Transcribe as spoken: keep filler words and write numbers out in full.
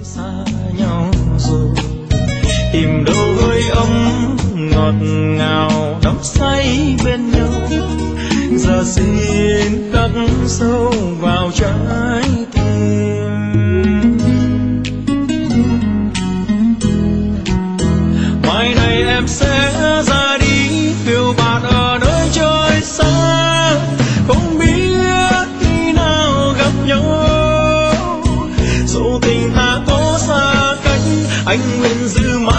xa nhau rồi, tìm đâu hơi ấm ngọt ngào đắm say bên nhau. Giờ xin khắc sâu vào trái tim. Mai này em sẽ ra đi phiêu bạt ở nơi trời xa, không biết khi nào gặp nhau. Dẫu tình ta có xa cách, anh nguyện giữ mãi